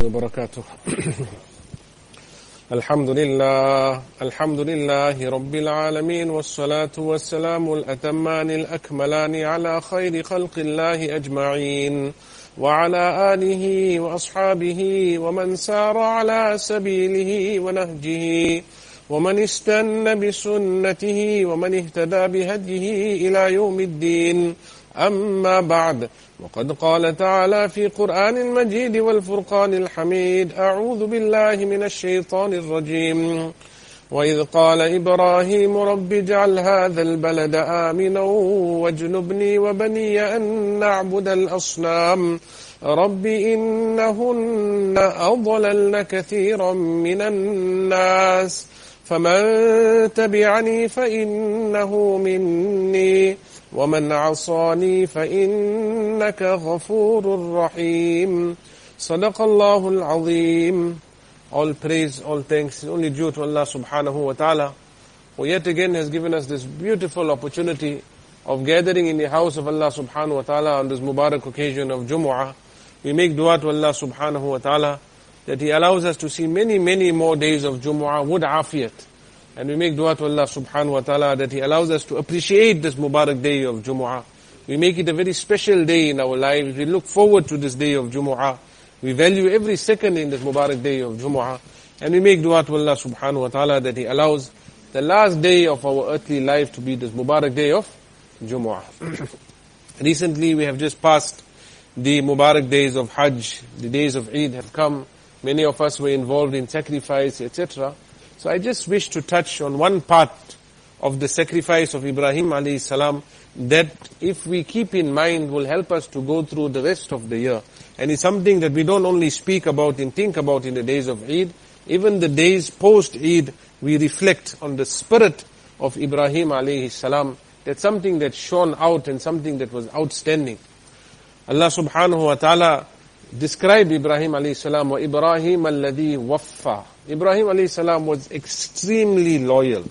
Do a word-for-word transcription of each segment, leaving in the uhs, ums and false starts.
وبركاته الحمد لله الحمد لله رب العالمين والصلاة والسلام الأتمان الأكملان على خير خلق الله أجمعين وعلى آله وأصحابه ومن سار على سبيله ونهجه ومن استنى بسنته ومن اهتدى بهديه إلى يوم الدين. أما بعد، وقد قال تعالى في قرآن المجيد والفرقان الحميد: أعوذ بالله من الشيطان الرجيم. وإذ قال إبراهيم رب اجعل هذا البلد آمنا واجنبني وبني أن نعبد الأصنام رب إنهن أضللن كثيرا من الناس فمن تبعني فإنه مني ومن عصاني فإنك غفور رحيم. صدق الله العظيم. All praise, all thanks is only due to Allah subhanahu wa ta'ala, who yet again has given us this beautiful opportunity of gathering in the house of Allah subhanahu wa ta'ala on this Mubarak occasion of Jumu'ah. We make dua to Allah subhanahu wa ta'ala that He allows us to see many, many more days of Jumu'ah with afiyat. And we make dua to Allah subhanahu wa ta'ala that He allows us to appreciate this Mubarak day of Jumu'ah. We make it a very special day in our lives. We look forward to this day of Jumu'ah. We value every second in this Mubarak day of Jumu'ah. And we make dua to Allah subhanahu wa ta'ala that He allows the last day of our earthly life to be this Mubarak day of Jumu'ah. Recently we have just passed the Mubarak days of Hajj. The days of Eid have come. Many of us were involved in sacrifice, et cetera. So I just wish to touch on one part of the sacrifice of Ibrahim alayhi salam that, if we keep in mind, will help us to go through the rest of the year. And it's something that we don't only speak about and think about in the days of Eid. Even the days post-Eid, we reflect on the spirit of Ibrahim alayhi salam. That's something that shone out and something that was outstanding. Allah subhanahu wa ta'ala described Ibrahim alayhi salam, wa Ibrahim alladhi waffa. Ibrahim alayhi salam was extremely loyal,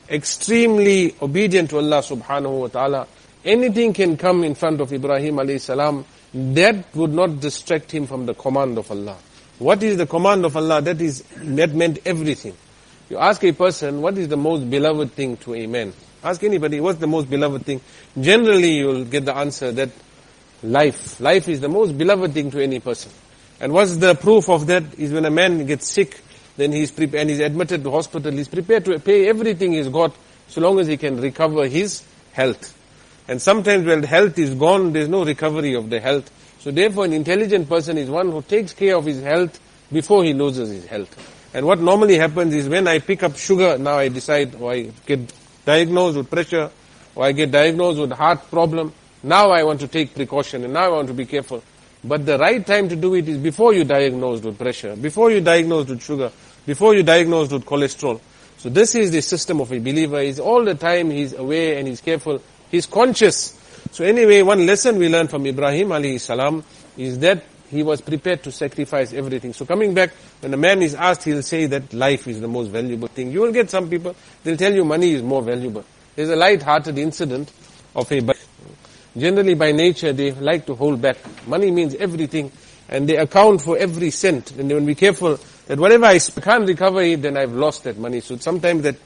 extremely obedient to Allah subhanahu wa ta'ala. Anything can come in front of Ibrahim alayhi salam, that would not distract him from the command of Allah. What is the command of Allah? That is, that meant everything. You ask a person, what is the most beloved thing to a man? Ask anybody, what's the most beloved thing? Generally you'll get the answer that life. Life is the most beloved thing to any person. And what's the proof of that is when a man gets sick, then he's prepared, and he's admitted to hospital, he's prepared to pay everything he's got so long as he can recover his health. And sometimes when health is gone, there's no recovery of the health. So therefore an intelligent person is one who takes care of his health before he loses his health. And what normally happens is, when I pick up sugar, now I decide, or I get diagnosed with pressure, or I get diagnosed with heart problem, now I want to take precaution and now I want to be careful. But the right time to do it is before you diagnosed with pressure, before you diagnosed with sugar, before you diagnosed with cholesterol. So this is the system of a believer. Is all the time he's aware and he's careful. He's conscious. So anyway, one lesson we learn from Ibrahim alayhi salam is that he was prepared to sacrifice everything. So coming back, when a man is asked, he'll say that life is the most valuable thing. You will get some people, they'll tell you money is more valuable. There's a light-hearted incident of a... Generally by nature they like to hold back. Money means everything, and they account for every cent. And they will be careful that whatever I can't recover it, then I've lost that money. So sometimes that,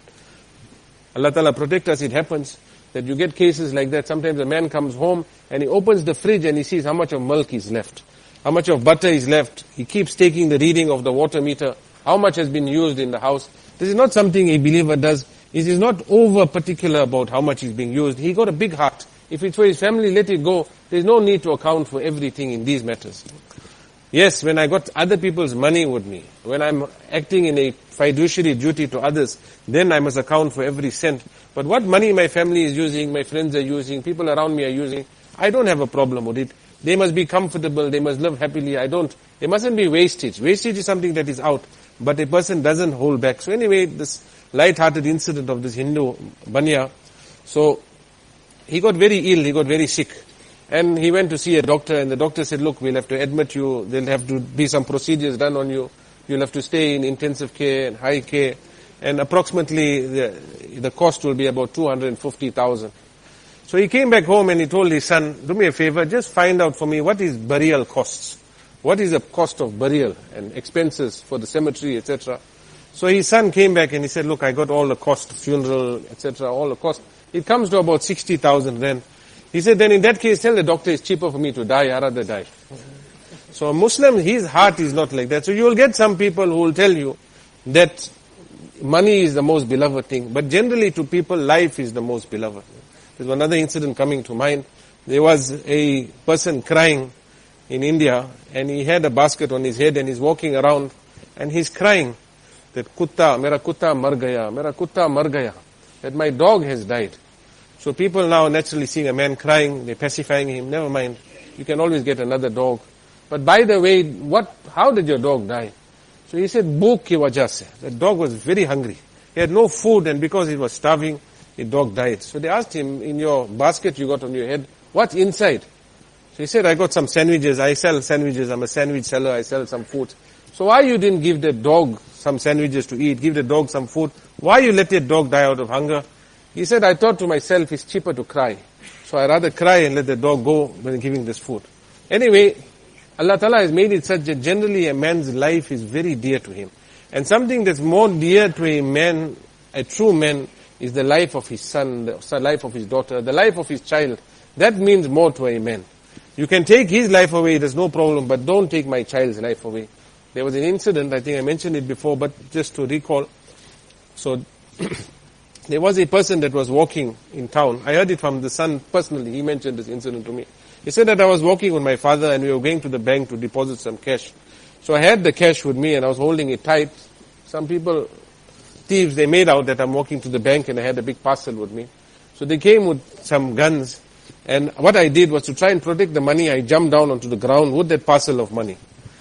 Allah Ta'ala protect us, it happens that you get cases like that. Sometimes a man comes home and he opens the fridge and he sees how much of milk is left, how much of butter is left. He keeps taking the reading of the water meter, how much has been used in the house. This is not something a believer does. He is not over particular about how much is being used. He got a big heart. If it's for his family, let it go. There's no need to account for everything in these matters. Yes, when I got other people's money with me, when I'm acting in a fiduciary duty to others, then I must account for every cent. But what money my family is using, my friends are using, people around me are using, I don't have a problem with it. They must be comfortable, they must live happily. I don't. There mustn't be wastage. Wastage is something that is out, but a person doesn't hold back. So anyway, this light-hearted incident of this Hindu Banya, so he got very ill, he got very sick. And he went to see a doctor, and the doctor said, look, we'll have to admit you, there'll have to be some procedures done on you, you'll have to stay in intensive care and high care, and approximately the, the cost will be about two hundred fifty thousand. So he came back home and he told his son, do me a favor, just find out for me what is burial costs. What is the cost of burial and expenses for the cemetery, et cetera. So his son came back and he said, look, I got all the cost, funeral, et cetera, all the cost. It comes to about sixty thousand rand. He said, then in that case, tell the doctor it's cheaper for me to die, I'd rather die. So a Muslim, his heart is not like that. So you will get some people who will tell you that money is the most beloved thing. But generally to people, life is the most beloved. There's another incident coming to mind. There was a person crying in India, and he had a basket on his head, and he's walking around, and he's crying that kutta, mera kutta mar gaya, mera kutta mar gaya, that my dog has died. So people now naturally seeing a man crying, they're pacifying him, never mind, you can always get another dog. But by the way, what, how did your dog die? So he said, bhook ki wajah se. The dog was very hungry. He had no food, and because he was starving, the dog died. So they asked him, in your basket you got on your head, what's inside? So he said, I got some sandwiches, I sell sandwiches, I'm a sandwich seller, I sell some food. So why you didn't give the dog some sandwiches to eat, give the dog some food? Why you let the dog die out of hunger? He said, I thought to myself, it's cheaper to cry. So I rather cry and let the dog go than giving this food. Anyway, Allah Ta'ala has made it such that generally a man's life is very dear to him. And something that's more dear to a man, a true man, is the life of his son, the life of his daughter, the life of his child. That means more to a man. You can take his life away, there's no problem, but don't take my child's life away. There was an incident, I think I mentioned it before, but just to recall. So, there was a person that was walking in town. I heard it from the son personally. He mentioned this incident to me. He said that I was walking with my father and we were going to the bank to deposit some cash. So I had the cash with me and I was holding it tight. Some people, thieves, they made out that I'm walking to the bank and I had a big parcel with me. So they came with some guns. And what I did was to try and protect the money. I jumped down onto the ground with that parcel of money.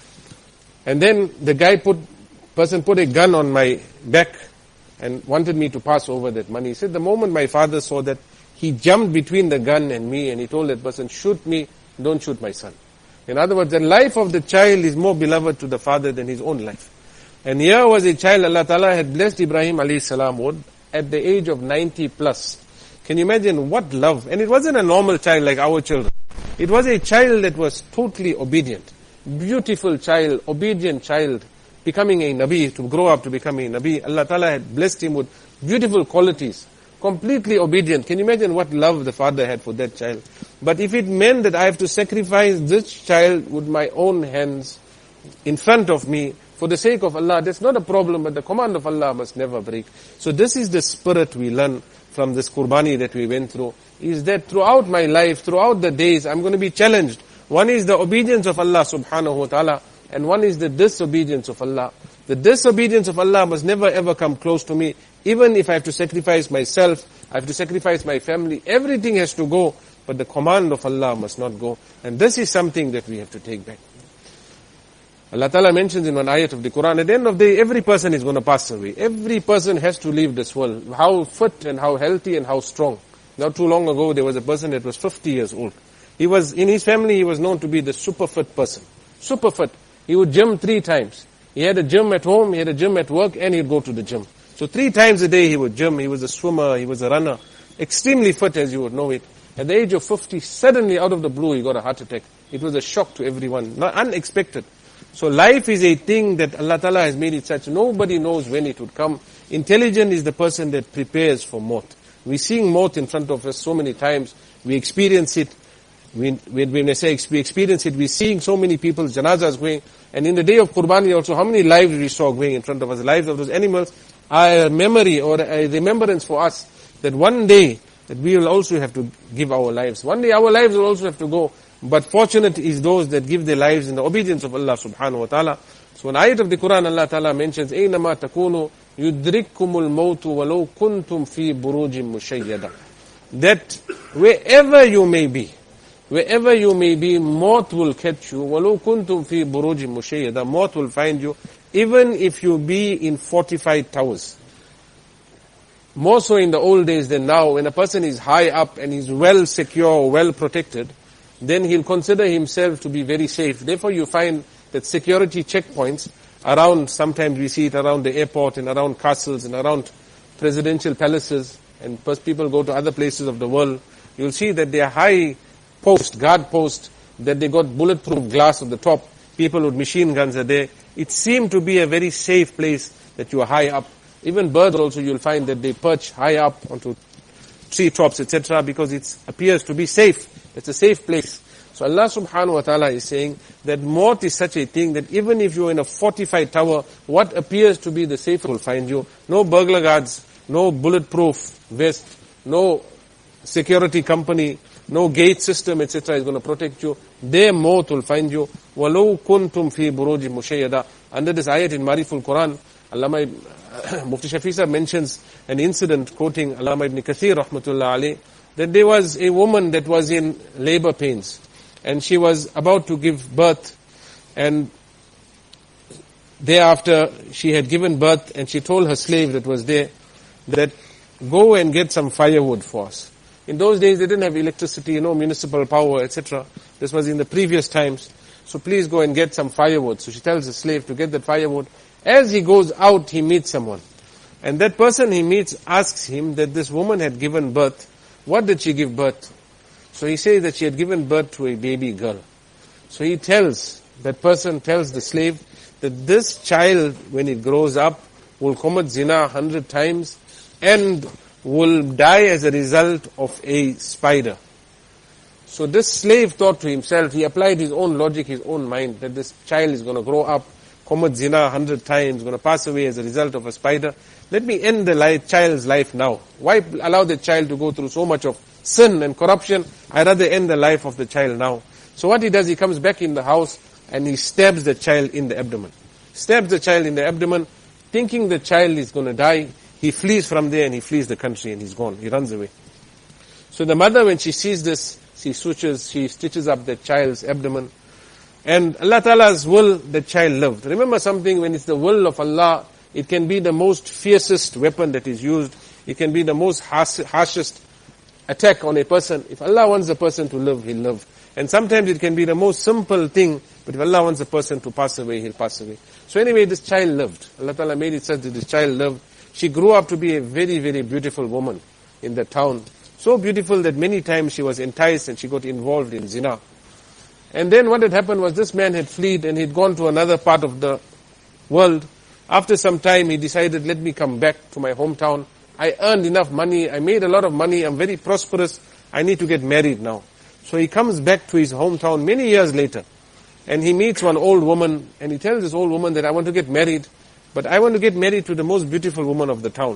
And then the guy put, person put a gun on my back and wanted me to pass over that money. He said the moment my father saw that, he jumped between the gun and me and he told that person, shoot me, don't shoot my son. In other words, the life of the child is more beloved to the father than his own life. And here was a child Allah Ta'ala had blessed Ibrahim alayhi salam with at the age of ninety plus. Can you imagine what love? And it wasn't a normal child like our children. It was a child that was totally obedient. Beautiful child, obedient child, becoming a Nabi, to grow up to become a Nabi. Allah Ta'ala had blessed him with beautiful qualities. Completely obedient. Can you imagine what love the father had for that child? But if it meant that I have to sacrifice this child with my own hands in front of me for the sake of Allah, that's not a problem, but the command of Allah must never break. So this is the spirit we learn from this Qurbani that we went through, is that throughout my life, throughout the days, I'm going to be challenged. One is the obedience of Allah subhanahu wa ta'ala, and one is the disobedience of Allah. The disobedience of Allah must never ever come close to me. Even if I have to sacrifice myself, I have to sacrifice my family, everything has to go, but the command of Allah must not go. And this is something that we have to take back. Allah Ta'ala mentions in one ayat of the Quran, at the end of the day, every person is going to pass away. Every person has to leave this world. How fit and how healthy and how strong. Not too long ago, there was a person that was fifty years old. He was, in his family, he was known to be the super fit person. Super fit. He would gym three times. He had a gym at home, he had a gym at work, and he'd go to the gym. So three times a day he would gym. He was a swimmer, he was a runner. Extremely fit, as you would know it. At the age of fifty, suddenly out of the blue, he got a heart attack. It was a shock to everyone. Not unexpected. So life is a thing that Allah Ta'ala has made it such. Nobody knows when it would come. Intelligent is the person that prepares for maut. We're seeing maut in front of us so many times. We experience it. We, when I say we experience it, we're seeing so many people's janazas going. And in the day of Qurbani also, how many lives we saw going in front of us? The lives of those animals are a memory or a remembrance for us that one day that we will also have to give our lives. One day our lives will also have to go. But fortunate is those that give their lives in the obedience of Allah subhanahu wa ta'ala. So in ayat of the Quran, Allah Ta'ala mentions, أَيْنَمَا تَكُونُوا يُدْرِكُّمُ الْمَوْتُ وَلَوْ كُنْتُمْ فِي بُرُوجٍ مُشَيَّدَةٍ. That wherever you may be, wherever you may be, maut will catch you. وَلَوْ كُنْتُمْ فِي بُرُوجٍ مُشَيَّدَةٍ. Maut will find you, even if you be in fortified towers. More so in the old days than now, when a person is high up and is well secure, well protected, then he'll consider himself to be very safe. Therefore you find that security checkpoints around, sometimes we see it around the airport and around castles and around presidential palaces, and people go to other places of the world, you'll see that they are high post, guard post, that they got bulletproof glass at the top. people with machine guns are there. It seemed to be a very safe place that you are high up. Even birds also you'll find that they perch high up onto tree tops, et cetera, because it appears to be safe. It's a safe place. So Allah subhanahu wa ta'ala is saying that maut is such a thing that even if you're in a fortified tower, what appears to be the safe will find you. No burglar guards, no bulletproof vest, no security company, no gate system, et cetera is going to protect you. Their maut will find you. وَلَوْ كُنْتُمْ فِي بُرُوجٍ مُشَيَّدَةٍ. Under this ayat in Mariful Quran, Allama Mufti Shafi Sahib mentions an incident quoting Allama ibn Kathir rahmatullah alayh, that there was a woman that was in labor pains and she was about to give birth, and thereafter she had given birth and she told her slave that was there that go and get some firewood for us. In those days they didn't have electricity, no municipal power, et cetera. This was in the previous times. So please go and get some firewood. So she tells the slave to get that firewood. As he goes out, he meets someone. And that person he meets asks him that this woman had given birth. What did she give birth? So he says that she had given birth to a baby girl. So he tells, that person tells the slave that this child, when it grows up, will commit zina a hundred times and will die as a result of a spider. So this slave thought to himself, he applied his own logic, his own mind, that this child is going to grow up, commit zina a hundred times, going to pass away as a result of a spider. Let me end the life, child's life now. Why allow the child to go through so much of sin and corruption? I'd rather end the life of the child now. So what he does, he comes back in the house and he stabs the child in the abdomen. Stabs the child in the abdomen, thinking the child is going to die. He flees from there and he flees the country and he's gone. He runs away. So the mother, when she sees this, she sutures, she stitches up the child's abdomen. And Allah Ta'ala's will, the child lived. Remember something, when it's the will of Allah, it can be the most fiercest weapon that is used. It can be the most harsh, harshest attack on a person. If Allah wants a person to live, he'll live. And sometimes it can be the most simple thing, but if Allah wants a person to pass away, he'll pass away. So anyway, this child lived. Allah Ta'ala made it such that this child lived. She grew up to be a very, very beautiful woman in the town. So beautiful that many times she was enticed and she got involved in zina. And then what had happened was this man had fled and he'd gone to another part of the world. After some time he decided, let me come back to my hometown. I earned enough money, I made a lot of money, I'm very prosperous, I need to get married now. So he comes back to his hometown many years later. And he meets one old woman and he tells this old woman that I want to get married, but I want to get married to the most beautiful woman of the town.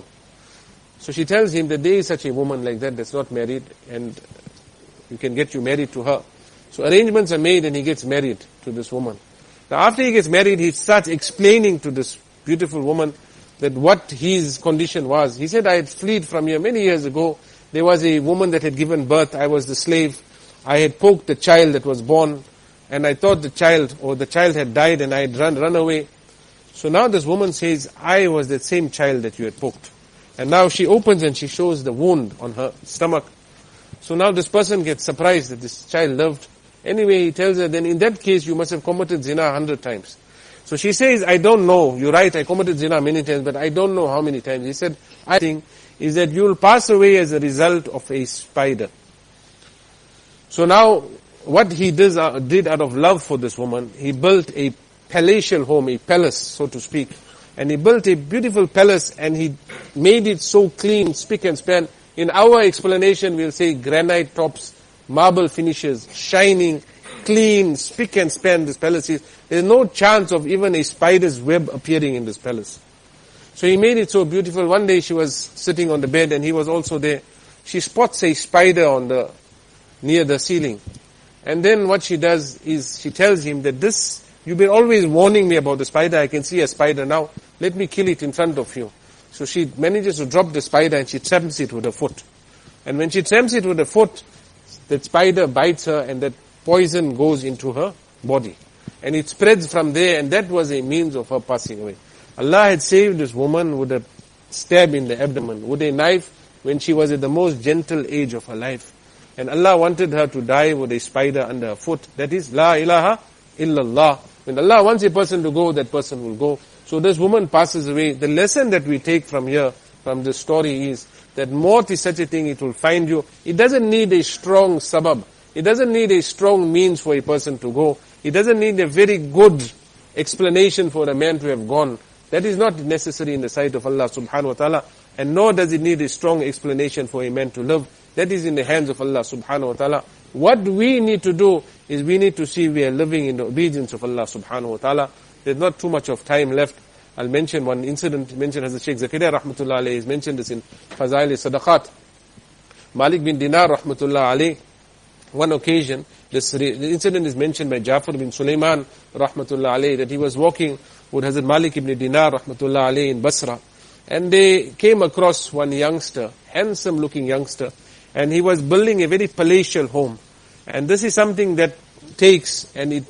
So she tells him that there is such a woman like that that's not married and you can get you married to her. So arrangements are made and he gets married to this woman. Now after he gets married, he starts explaining to this beautiful woman that what his condition was. He said, I had fled from here many years ago. There was a woman that had given birth. I was the slave. I had poked the child that was born and I thought the child or the child had died and I had run, run away. So now this woman says, I was that same child that you had poked. And now she opens and she shows the wound on her stomach. So now this person gets surprised that this child lived. Anyway, he tells her, then in that case you must have committed zina a hundred times. So she says, I don't know. You're right, I committed zina many times, but I don't know how many times. He said, I think is that you'll pass away as a result of a spider. So now, what he did, uh, did out of love for this woman, he built a palatial home, a palace, so to speak. And he built a beautiful palace and he made it so clean, spick and span. In our explanation, we'll say granite tops, marble finishes, shining, clean, spick and span this palace is. There's no chance of even a spider's web appearing in this palace. So he made it so beautiful. One day she was sitting on the bed and he was also there. She spots a spider on the, near the ceiling. And then what she does is she tells him that this, you've been always warning me about the spider. I can see a spider now. Let me kill it in front of you. So she manages to drop the spider and she tramps it with her foot. And when she tramps it with her foot, that spider bites her and that poison goes into her body. And it spreads from there and that was a means of her passing away. Allah had saved this woman with a stab in the abdomen, with a knife when she was at the most gentle age of her life. And Allah wanted her to die with a spider under her foot. That is, La ilaha illallah. When Allah wants a person to go, that person will go. So this woman passes away. The lesson that we take from here, from this story is that maut is such a thing, it will find you. It doesn't need a strong sabab. It doesn't need a strong means for a person to go. He doesn't need a very good explanation for a man to have gone. That is not necessary in the sight of Allah subhanahu wa ta'ala. And nor does it need a strong explanation for a man to live. That is in the hands of Allah subhanahu wa ta'ala. What we need to do is we need to see we are living in the obedience of Allah subhanahu wa ta'ala. There's not too much of time left. I'll mention one incident mentioned as the Sheikh Zakaria rahmatullah alayhi has mentioned this in Fazail Sadaqat. Malik bin Dinar rahmatullah alayhi, one occasion, this the incident is mentioned by Jafar bin Sulaiman rahmatullah alayhi, that he was walking with Hazrat Malik ibn Dinar rahmatullah alayhi in Basra. And they came across one youngster, handsome looking youngster, and he was building a very palatial home. And this is something that takes and it,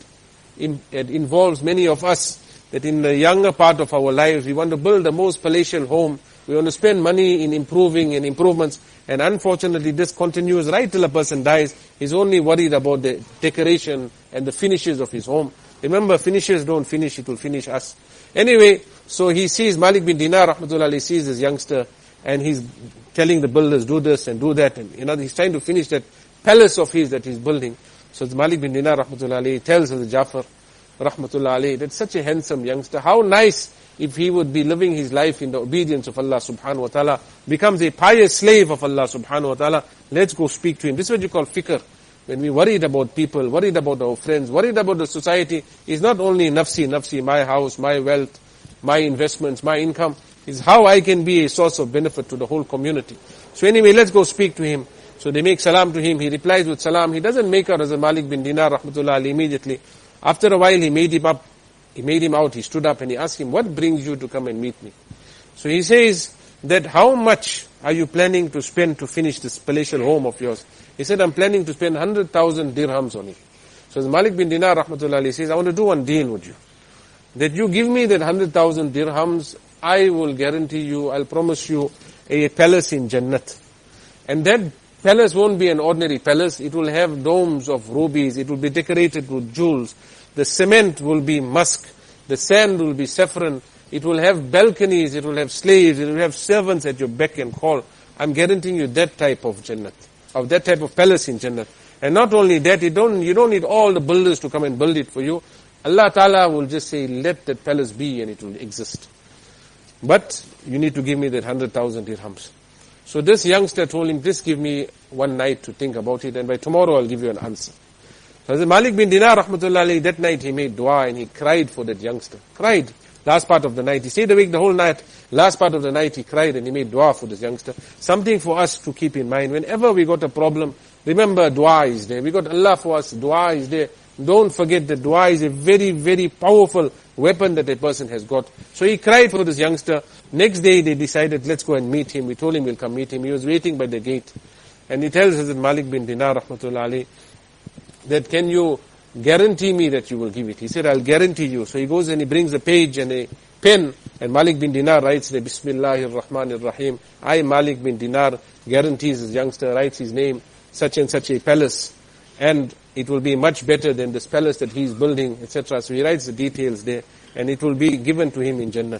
it involves many of us, that in the younger part of our lives, we want to build the most palatial home. We want to spend money in improving and improvements. And unfortunately, this continues right till a person dies. He's only worried about the decoration and the finishes of his home. Remember, finishes don't finish, it will finish us. Anyway, so he sees Malik bin Dinar, rahmatullah, he sees this youngster, and he's telling the builders, do this and do that. And you know, he's trying to finish that palace of his that he's building. So Malik bin Dinar, rahmatullah, tells the Jafar, rahmatullah alayhi, that's such a handsome youngster. How nice if he would be living his life in the obedience of Allah subhanahu wa ta'ala, becomes a pious slave of Allah subhanahu wa ta'ala. Let's go speak to him. This is what you call fikr. When we worried about people, worried about our friends, worried about the society, is not only nafsi, nafsi, my house, my wealth, my investments, my income, is how I can be a source of benefit to the whole community. So anyway, let's go speak to him. So they make salam to him, he replies with salam. He doesn't make out as a Malik bin Dinar rahmatullah alayhi immediately. After a while he made him up, he made him out, he stood up and he asked him, what brings you to come and meet me? So he says that how much are you planning to spend to finish this palatial home of yours? He said, I'm planning to spend one hundred thousand dirhams on it. So as Malik bin Dinar rahmatullah alayhi says, I want to do one deal with you. That you give me that one hundred thousand dirhams, I will guarantee you, I'll promise you a palace in Jannat. And that palace won't be an ordinary palace. It will have domes of rubies. It will be decorated with jewels. The cement will be musk. The sand will be saffron. It will have balconies. It will have slaves. It will have servants at your beck and call. I'm guaranteeing you that type of Jannat, of that type of palace in Jannat. And not only that, you don't, you don't need all the builders to come and build it for you. Allah Ta'ala will just say, let that palace be and it will exist. But you need to give me that one hundred thousand dirhams. So this youngster told him, just give me one night to think about it and by tomorrow I'll give you an answer. So as Malik bin Dinar rahmatullah alayhi, that night he made dua and he cried for that youngster. Cried. Last part of the night. He stayed awake the whole night. Last part of the night he cried and he made dua for this youngster. Something for us to keep in mind. Whenever we got a problem, remember dua is there. We got Allah for us, dua is there. Don't forget that dua is a very, very powerful weapon that a person has got. So he cried for this youngster. Next day they decided, let's go and meet him. We told him we'll come meet him. He was waiting by the gate. And he tells Hazrat Malik bin Dinar rahmatullah alayhi that can you guarantee me that you will give it? He said, I'll guarantee you. So he goes and he brings a page and a pen and Malik bin Dinar writes the Bismillahir Rahmanir Rahim. I, Malik bin Dinar, guarantees this youngster, writes his name, such and such a palace. And it will be much better than this palace that he is building, et cetera. So he writes the details there and it will be given to him in Jannat.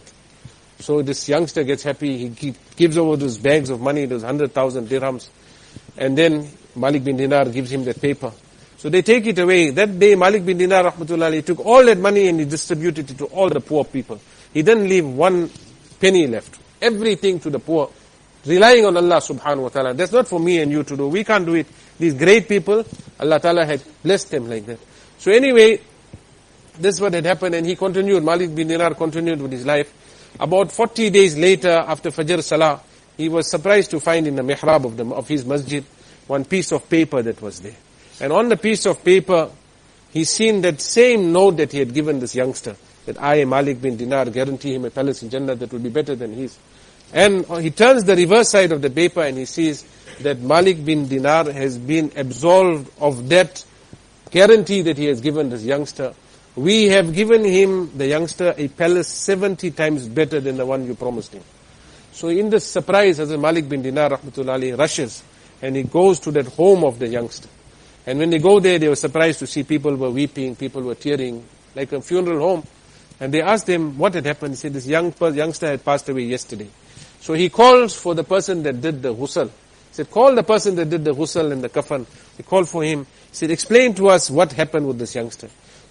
So this youngster gets happy. He gives over those bags of money, those one hundred thousand dirhams. And then Malik bin Dinar gives him that paper. So they take it away. That day Malik bin Dinar rahmatullah alayhi took all that money and he distributed it to all the poor people. He didn't leave one penny left. Everything to the poor. Relying on Allah subhanahu wa ta'ala. That's not for me and you to do. We can't do it. These great people, Allah ta'ala had blessed them like that. So anyway, this is what had happened and he continued. Malik bin Dinar continued with his life. About forty days later, after Fajr Salah, he was surprised to find in the mihrab of, the, of his masjid one piece of paper that was there. And on the piece of paper, he seen that same note that he had given this youngster, that I, Malik bin Dinar, guarantee him a palace in Jannah that will be better than his. And he turns the reverse side of the paper and he sees that Malik bin Dinar has been absolved of that guarantee that he has given this youngster. We have given him, the youngster, a palace seventy times better than the one you promised him. So in this surprise, Hazrat Malik bin Dinar rahmatullah alayhi rushes and he goes to that home of the youngster. And when they go there, they were surprised to see people were weeping, people were tearing, like a funeral home. And they asked him what had happened. He said, this young youngster had passed away yesterday. So he calls for the person that did the ghusl. He said, call the person that did the ghusl and the kafan. He called for him. He said, explain to us what happened with this youngster.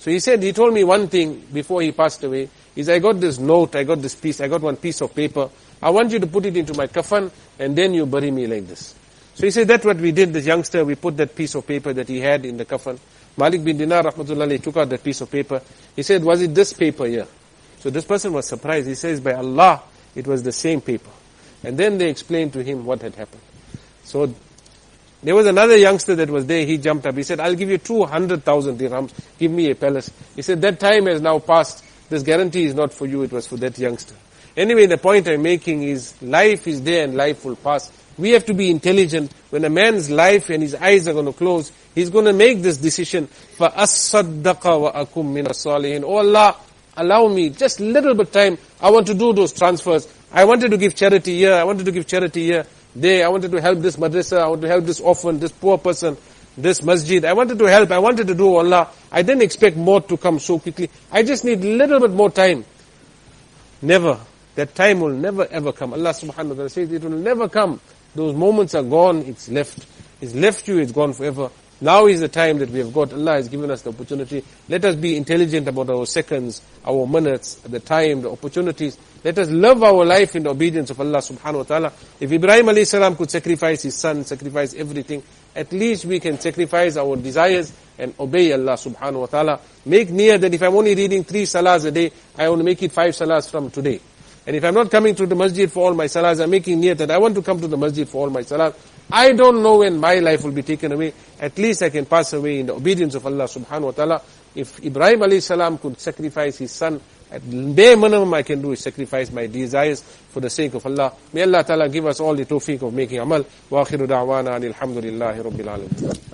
So he said, he told me one thing before he passed away, is I got this note, I got this piece, I got one piece of paper. I want you to put it into my kafan and then you bury me like this. So he said, that's what we did, this youngster, we put that piece of paper that he had in the kafan. Malik bin Dinar, rahmatullah alayhi, took out that piece of paper. He said, was it this paper here? So this person was surprised. He says, by Allah, it was the same paper. And then they explained to him what had happened. So there was another youngster that was there. He jumped up. He said, I'll give you two hundred thousand dirhams. Give me a palace. He said, that time has now passed. This guarantee is not for you. It was for that youngster. Anyway, the point I'm making is life is there and life will pass. We have to be intelligent. When a man's life and his eyes are going to close, he's going to make this decision. فَأَصَّدَّقَ وَأَكُمْ مِنَ الصَّالِحِينَ. Oh Allah, allow me just little bit time. I want to do those transfers. I wanted to give charity here. I wanted to give charity here. There, I wanted to help this madrasa. I wanted to help this orphan, this poor person, this masjid. I wanted to help. I wanted to do Allah. I didn't expect more to come so quickly. I just need little bit more time. Never. That time will never ever come. Allah subhanahu wa ta'ala says it will never come. Those moments are gone. It's left. It's left you. It's gone forever. Now is the time that we have got. Allah has given us the opportunity. Let us be intelligent about our seconds, our minutes, the time, the opportunities. Let us live our life in the obedience of Allah subhanahu wa ta'ala. If Ibrahim alayhi salam could sacrifice his son, sacrifice everything, at least we can sacrifice our desires and obey Allah subhanahu wa ta'ala. Make near that if I'm only reading three salahs a day, I want to make it five salahs from today. And if I'm not coming to the masjid for all my salahs, I'm making near that I want to come to the masjid for all my salahs. I don't know when my life will be taken away. At least I can pass away in the obedience of Allah subhanahu wa ta'ala. If Ibrahim alayhi salam could sacrifice his son, at bare minimum I can do is sacrifice my desires for the sake of Allah. May Allah ta'ala give us all the tawfiq of making amal. Wa akhiru da'wana alhamdulillahi rabbil alamin.